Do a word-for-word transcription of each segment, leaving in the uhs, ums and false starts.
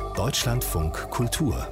Deutschlandfunk Kultur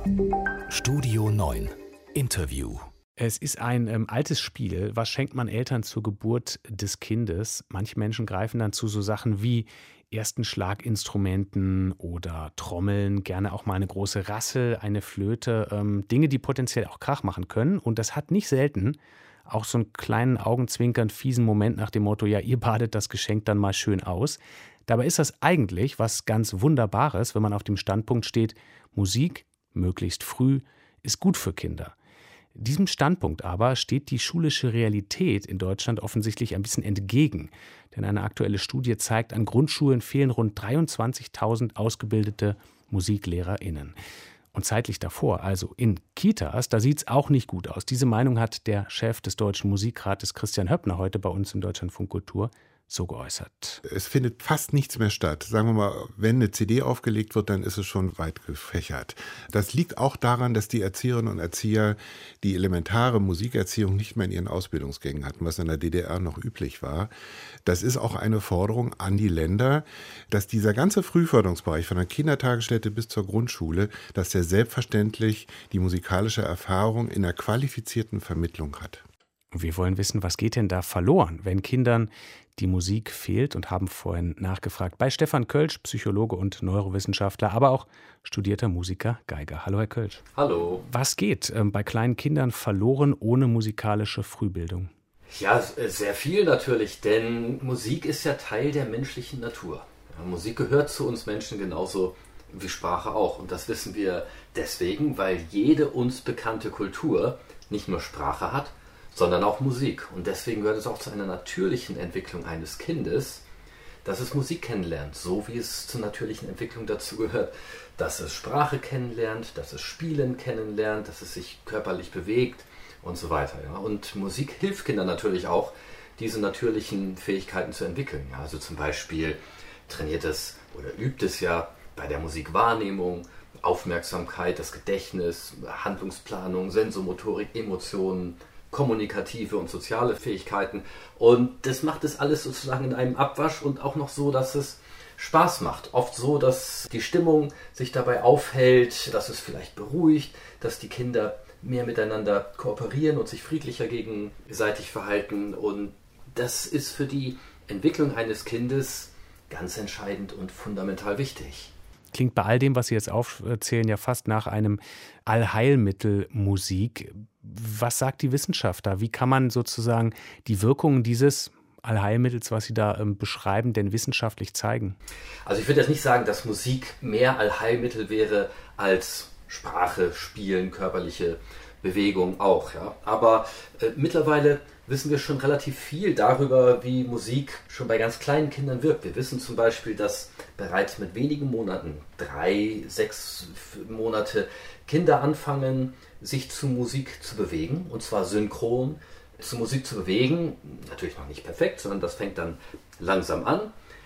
Studio neun Interview. Es ist ein ähm, altes Spiel. Was schenkt man Eltern zur Geburt des Kindes? Manche Menschen greifen dann zu so Sachen wie ersten Schlaginstrumenten oder Trommeln, gerne auch mal eine große Rassel, eine Flöte, ähm, Dinge, die potenziell auch Krach machen können. Und das hat nicht selten auch so einen kleinen augenzwinkernd fiesen Moment nach dem Motto, ja, ihr badet das Geschenk dann mal schön aus. Dabei ist das eigentlich was ganz Wunderbares, wenn man auf dem Standpunkt steht, Musik, möglichst früh, ist gut für Kinder. Diesem Standpunkt aber steht die schulische Realität in Deutschland offensichtlich ein bisschen entgegen. Denn eine aktuelle Studie zeigt, an Grundschulen fehlen rund dreiundzwanzigtausend ausgebildete MusiklehrerInnen. Und zeitlich davor, also in Kitas, da sieht es auch nicht gut aus. Diese Meinung hat der Chef des Deutschen Musikrates, Christian Höppner, heute bei uns im Deutschlandfunk Kultur so geäußert. Es findet fast nichts mehr statt. Sagen wir mal, wenn eine C D aufgelegt wird, dann ist es schon weit gefächert. Das liegt auch daran, dass die Erzieherinnen und Erzieher die elementare Musikerziehung nicht mehr in ihren Ausbildungsgängen hatten, was in der D D R noch üblich war. Das ist auch eine Forderung an die Länder, dass dieser ganze Frühförderungsbereich von der Kindertagesstätte bis zur Grundschule, dass der selbstverständlich die musikalische Erfahrung in einer qualifizierten Vermittlung hat. Wir wollen wissen, was geht denn da verloren, wenn Kindern die Musik fehlt, und haben vorhin nachgefragt bei Stefan Kölsch, Psychologe und Neurowissenschaftler, aber auch studierter Musiker, Geiger. Hallo, Herr Kölsch. Hallo. Was geht ähm, bei kleinen Kindern verloren ohne musikalische Frühbildung? Ja, sehr viel natürlich, denn Musik ist ja Teil der menschlichen Natur. Ja, Musik gehört zu uns Menschen genauso wie Sprache auch. Und das wissen wir deswegen, weil jede uns bekannte Kultur nicht nur Sprache hat, sondern auch Musik. Und deswegen gehört es auch zu einer natürlichen Entwicklung eines Kindes, dass es Musik kennenlernt, so wie es zur natürlichen Entwicklung dazu gehört, dass es Sprache kennenlernt, dass es Spielen kennenlernt, dass es sich körperlich bewegt und so weiter. Ja. Und Musik hilft Kindern natürlich auch, diese natürlichen Fähigkeiten zu entwickeln. Ja. Also zum Beispiel trainiert es oder übt es ja bei der Musikwahrnehmung, Aufmerksamkeit, das Gedächtnis, Handlungsplanung, Sensomotorik, Emotionen, kommunikative und soziale Fähigkeiten, und das macht es alles sozusagen in einem Abwasch und auch noch so, dass es Spaß macht. Oft so, dass die Stimmung sich dabei aufhält, dass es vielleicht beruhigt, dass die Kinder mehr miteinander kooperieren und sich friedlicher gegenseitig verhalten, und das ist für die Entwicklung eines Kindes ganz entscheidend und fundamental wichtig. Klingt bei all dem, was Sie jetzt aufzählen, ja fast nach einem Allheilmittel Musik. Was sagt die Wissenschaft da? Wie kann man sozusagen die Wirkungen dieses Allheilmittels, was Sie da ähm, beschreiben, denn wissenschaftlich zeigen? Also ich würde jetzt nicht sagen, dass Musik mehr Allheilmittel wäre als Sprache, Spielen, körperliche Bewegung auch. Ja? Aber äh, mittlerweile wissen wir schon relativ viel darüber, wie Musik schon bei ganz kleinen Kindern wirkt. Wir wissen zum Beispiel, dass bereits mit wenigen Monaten, drei, sechs Monate, Kinder anfangen, sich zu Musik zu bewegen, und zwar synchron zu Musik zu bewegen. Natürlich noch nicht perfekt, sondern das fängt dann langsam an.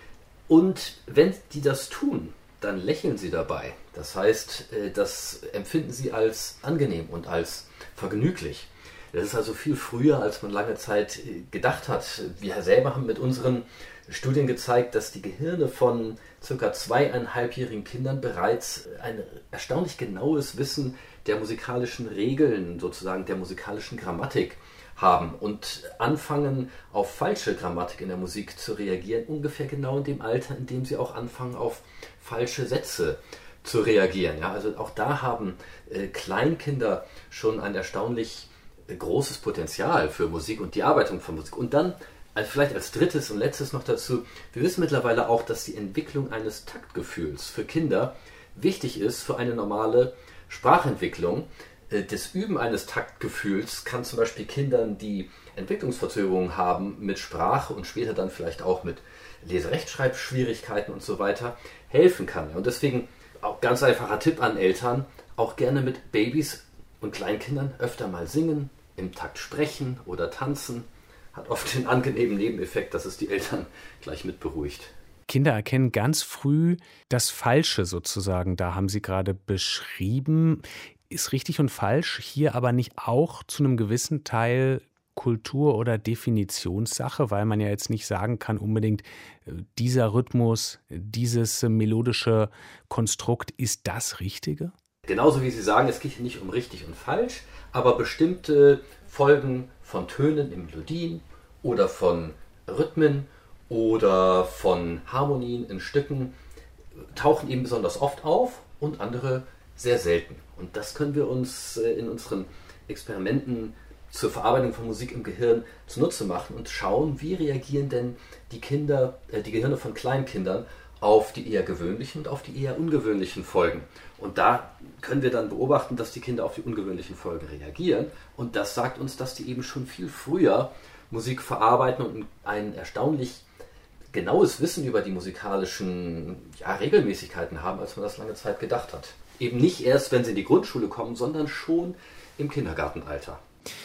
Und wenn die das tun, dann lächeln sie dabei. Das heißt, das empfinden sie als angenehm und als vergnüglich. Das ist also viel früher, als man lange Zeit gedacht hat. Wir selber haben mit unseren Studien gezeigt, dass die Gehirne von ca. zweieinhalbjährigen Kindern bereits ein erstaunlich genaues Wissen der musikalischen Regeln, sozusagen der musikalischen Grammatik haben und anfangen, auf falsche Grammatik in der Musik zu reagieren, ungefähr genau in dem Alter, in dem sie auch anfangen, auf falsche Sätze zu reagieren. Ja, also auch da haben äh, Kleinkinder schon ein erstaunlich großes Potenzial für Musik und die Arbeitung von Musik. Und dann also vielleicht als drittes und letztes noch dazu, wir wissen mittlerweile auch, dass die Entwicklung eines Taktgefühls für Kinder wichtig ist für eine normale Sprachentwicklung. Das Üben eines Taktgefühls kann zum Beispiel Kindern, die Entwicklungsverzögerungen haben mit Sprache und später dann vielleicht auch mit Leserechtschreibschwierigkeiten und so weiter, helfen kann. Und deswegen auch ganz einfacher Tipp an Eltern, auch gerne mit Babys und Kleinkindern öfter mal singen, im Takt sprechen oder tanzen. Hat oft den angenehmen Nebeneffekt, dass es die Eltern gleich mit beruhigt. Kinder erkennen ganz früh das Falsche sozusagen. Da haben Sie gerade beschrieben. Ist richtig und falsch hier aber nicht auch zu einem gewissen Teil Kultur- oder Definitionssache, weil man ja jetzt nicht sagen kann unbedingt, dieser Rhythmus, dieses melodische Konstrukt ist das Richtige? Genauso wie Sie sagen, es geht hier nicht um richtig und falsch, aber bestimmte Folgen von Tönen in Melodien oder von Rhythmen oder von Harmonien in Stücken tauchen eben besonders oft auf und andere sehr selten. Und das können wir uns in unseren Experimenten zur Verarbeitung von Musik im Gehirn zunutze machen und schauen, wie reagieren denn die Kinder, äh, die Gehirne von Kleinkindern auf die eher gewöhnlichen und auf die eher ungewöhnlichen Folgen. Und da können wir dann beobachten, dass die Kinder auf die ungewöhnlichen Folgen reagieren. Und das sagt uns, dass die eben schon viel früher Musik verarbeiten und ein erstaunlich genaues Wissen über die musikalischen ja, Regelmäßigkeiten haben, als man das lange Zeit gedacht hat. Eben nicht erst, wenn sie in die Grundschule kommen, sondern schon im Kindergartenalter.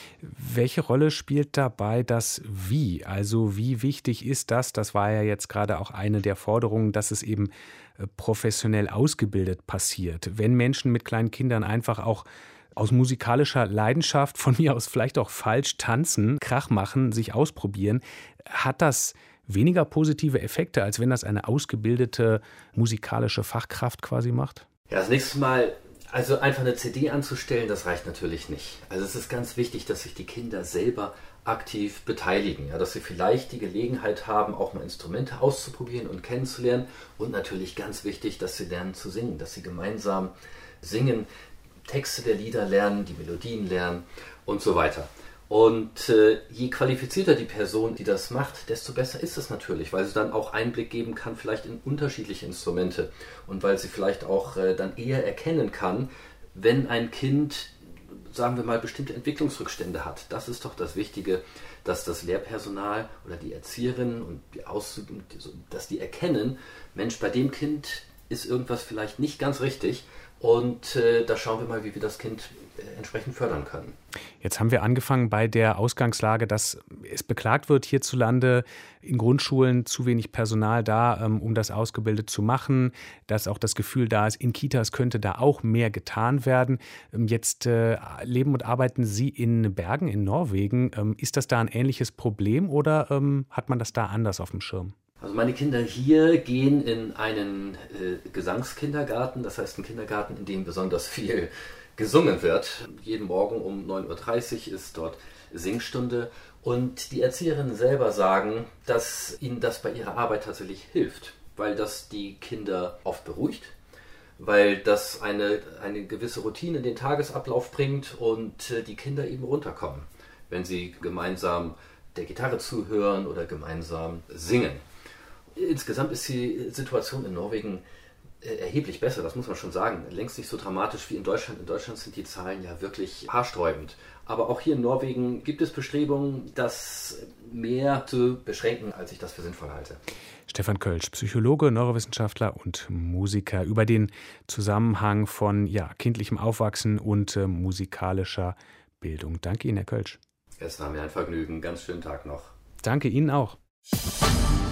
Welche Rolle spielt dabei das Wie? Also wie wichtig ist das? Das war ja jetzt gerade auch eine der Forderungen, dass es eben professionell ausgebildet passiert. Wenn Menschen mit kleinen Kindern einfach auch aus musikalischer Leidenschaft, von mir aus vielleicht auch falsch, tanzen, Krach machen, sich ausprobieren, hat das weniger positive Effekte, als wenn das eine ausgebildete musikalische Fachkraft quasi macht? Ja, das nächste Mal, also einfach eine C D anzustellen, das reicht natürlich nicht. Also es ist ganz wichtig, dass sich die Kinder selber aktiv beteiligen, ja, dass sie vielleicht die Gelegenheit haben, auch mal Instrumente auszuprobieren und kennenzulernen und natürlich ganz wichtig, dass sie lernen zu singen, dass sie gemeinsam singen, Texte der Lieder lernen, die Melodien lernen und so weiter. Und äh, je qualifizierter die Person, die das macht, desto besser ist es natürlich, weil sie dann auch Einblick geben kann, vielleicht in unterschiedliche Instrumente und weil sie vielleicht auch äh, dann eher erkennen kann, wenn ein Kind, sagen wir mal, bestimmte Entwicklungsrückstände hat. Das ist doch das Wichtige, dass das Lehrpersonal oder die Erzieherinnen und die Auszubildenden, dass die erkennen, Mensch, bei dem Kind ist irgendwas vielleicht nicht ganz richtig. Und äh, da schauen wir mal, wie wir das Kind äh, entsprechend fördern können. Jetzt haben wir angefangen bei der Ausgangslage, dass es beklagt wird hierzulande in Grundschulen zu wenig Personal da, ähm, um das ausgebildet zu machen, dass auch das Gefühl da ist, in Kitas könnte da auch mehr getan werden. Ähm, jetzt äh, leben und arbeiten Sie in Bergen in Norwegen. Ähm, ist das da ein ähnliches Problem oder ähm, hat man das da anders auf dem Schirm? Also meine Kinder hier gehen in einen äh, Gesangskindergarten, das heißt einen Kindergarten, in dem besonders viel gesungen wird. Jeden Morgen um neun Uhr dreißig ist dort Singstunde und die Erzieherinnen selber sagen, dass ihnen das bei ihrer Arbeit tatsächlich hilft, weil das die Kinder oft beruhigt, weil das eine, eine gewisse Routine in den Tagesablauf bringt und äh, die Kinder eben runterkommen, wenn sie gemeinsam der Gitarre zuhören oder gemeinsam singen. Insgesamt ist die Situation in Norwegen erheblich besser, das muss man schon sagen. Längst nicht so dramatisch wie in Deutschland. In Deutschland sind die Zahlen ja wirklich haarsträubend. Aber auch hier in Norwegen gibt es Bestrebungen, das mehr zu beschränken, als ich das für sinnvoll halte. Stefan Kölsch, Psychologe, Neurowissenschaftler und Musiker, über den Zusammenhang von ja, kindlichem Aufwachsen und äh, musikalischer Bildung. Danke Ihnen, Herr Kölsch. Es war mir ein Vergnügen. Ganz schönen Tag noch. Danke Ihnen auch.